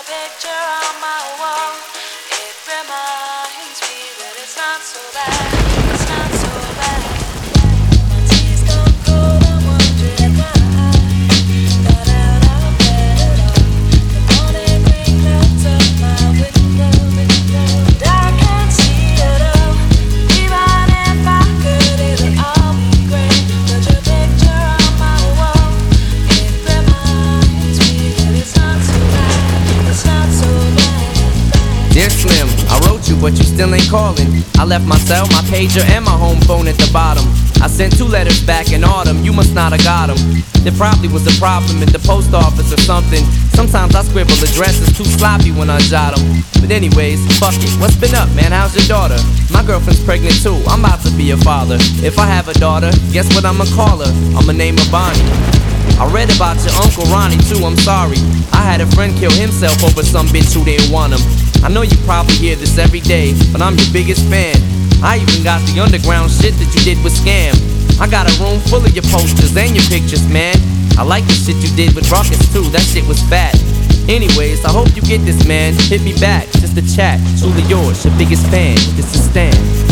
picture on my wall. It reminds me that it's not so bad. It's not so bad. My tea's gone cold. I'm wondering why. Got out of bed at all. The morning rain clouds up my window, and I can't see it all. Even if I could, it'll all be great. Put your picture on my wall. It reminds me that it's not so bad. It's not so bad. Dear Slim, I wrote you, but you still ain't calling. I left my cell, my pager, and my home phone at the bottom. I sent 2 letters back in autumn, you must not have got them. There probably was a problem at the post office or something. Sometimes I scribble addresses too sloppy when I jot them. But anyways, fuck it, what's been up, man? How's your daughter? My girlfriend's pregnant too, I'm about to be a father. If I have a daughter, guess what I'ma call her? I'ma name her Bonnie. I read about your Uncle Ronnie too, I'm sorry. I had a friend kill himself over some bitch who didn't want him. I know you probably hear this every day, but I'm your biggest fan. I even got the underground shit that you did with Scam. I got a room full of your posters and your pictures, man. I like the shit you did with Ruckus too, that shit was fat. Anyways, I hope you get this, man. Hit me back, just a chat. Truly yours, your biggest fan. This is Stan.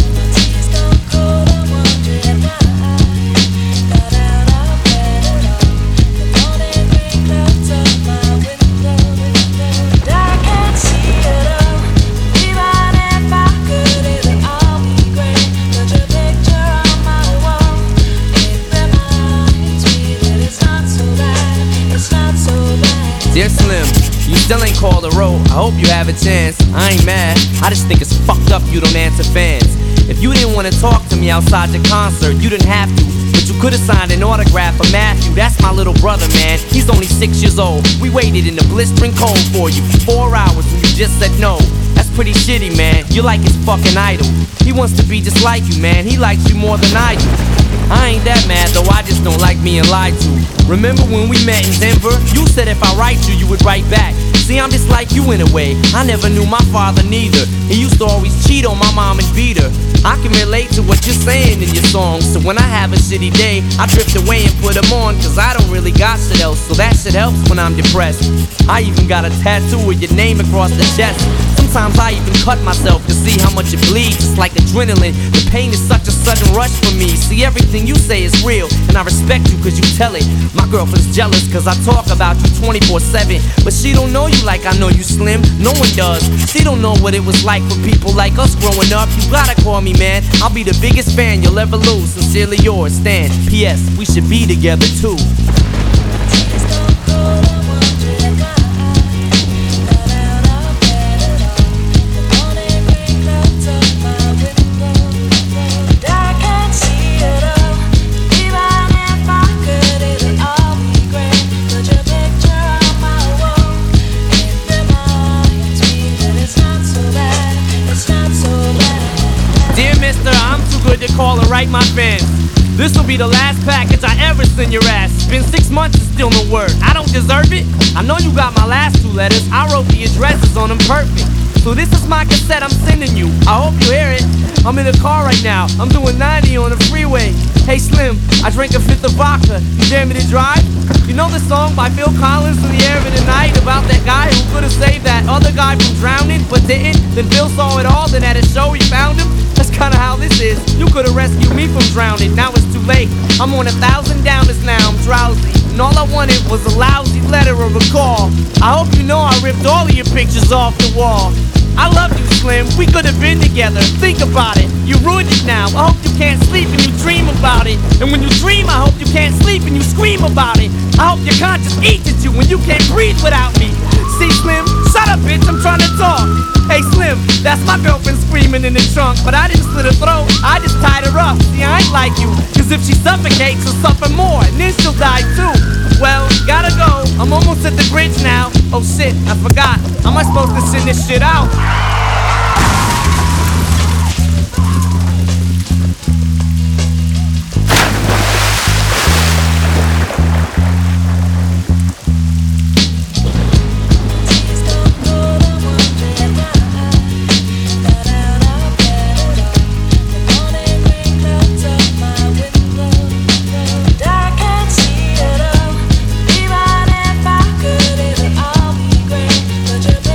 Dear Slim, you still ain't called or wrote. I hope you have a chance. I ain't mad, I just think it's fucked up you don't answer fans. If you didn't want to talk to me outside the concert, you didn't have to. But you could've signed an autograph for Matthew. That's my little brother, man. He's only 6 years old. We waited in the blistering cold for you for 4 hours and you just said no. That's pretty shitty, man. You're like his fucking idol. He wants to be just like you, man. He likes you more than I do. I ain't that mad though, I just don't like being lied to. Remember when we met in Denver? You said if I write you would write back. See, I'm just like you in a way. I never knew my father neither. He used to always cheat on my mom and beat her. I can relate to what you're saying in your songs. So when I have a shitty day, I drift away and put them on. Cause I don't really got shit else, so that shit helps when I'm depressed. I even got a tattoo with your name across the chest. Sometimes I even cut myself to see how much it bleeds. It's like adrenaline. The pain is such a sudden rush for me. See, everything you say is real, and I respect you cause you tell it. My girlfriend's jealous cause I talk about you 24/7. But she don't know you like I know you, Slim. No one does. She don't know what it was like for people like us growing up. You gotta call me, man. I'll be the biggest fan you'll ever lose. Sincerely yours, Stan. P.S. We should be together too. To call and write my fans. This'll be the last package I ever send your ass. It's been 6 months and still no word. I don't deserve it. I know you got my last 2 letters. I wrote the addresses on them perfect. So this is my cassette I'm sending you. I hope you hear it. I'm in the car right now. I'm doing 90 on the freeway. Hey Slim, I drank a 5th of vodka. You dare me to drive? You know the song by Phil Collins, In the Air of the Night, about that guy who could've saved that other guy from drowning but didn't? Then Phil saw it all, then at a show he found him. That's kinda how this is. You could've rescued me from drowning, now it's too late. I'm on 1,000 downers now, I'm drowsy. And all I wanted was a lousy letter or a call. I hope you know I ripped all of your pictures off the wall. I love you, Slim, we could've been together. Think about it, you ruined it now. I hope you can't sleep and you dream about it. And when you dream, I hope you can't sleep and you scream about it. I hope your conscience eats at you when you can't breathe without me. See, Slim, shut up, bitch, I'm trying to talk. Hey, Slim, that's my girlfriend screaming in the trunk. But I didn't slit her throat, I just tied her up. See, I ain't like you, cause if she suffocates, she'll suffer more, and then she'll die too. Well, gotta go, I'm almost at the bridge now. Oh shit, I forgot, how am I supposed to send this shit out? Put your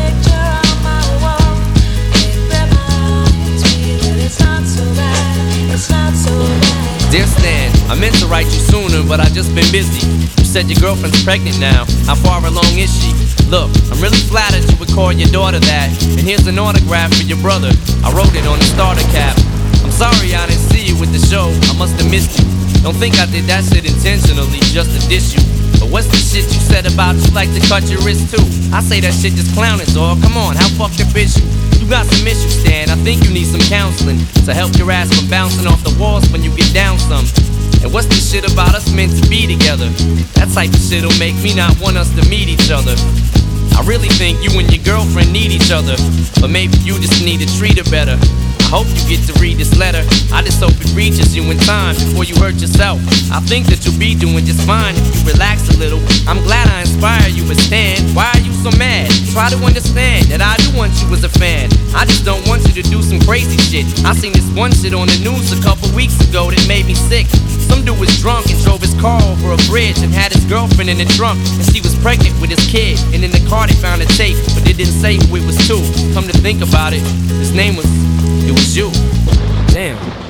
I meant to write you sooner, but I just been busy. You said your girlfriend's pregnant now. How far along is she? Look, I'm really flattered you would call your daughter that. And here's an autograph for your brother. I wrote it on the starter cap. I'm sorry I didn't see you with the show. I must have missed you. Don't think I did that shit intentionally just to diss you. But what's the shit you said about you like to cut your wrist too? I say that shit just clowning, dog. Come on, how fucked up is you? You got some issues, Stan. I think you need some counseling to help your ass from bouncing off the walls when you get down some. And what's this shit about us meant to be together? That type of shit'll make me not want us to meet each other. I really think you and your girlfriend need each other, but maybe you just need to treat her better. I hope you get to read this letter. I just hope it reaches you in time before you hurt yourself. I think that you'll be doing just fine if you relax a little. I'm glad I inspire you, but Stan, why are you so mad? Try to understand that I do want you as a fan. I just don't want you to do some crazy shit. I seen this one shit on the news a couple weeks ago that made me sick. Some dude was drunk and drove his car over a bridge and had his girlfriend in the trunk, and she was pregnant with his kid. And in the car they found a tape, but they didn't say who it was to. Come to think about it, his name was, it was you. Damn.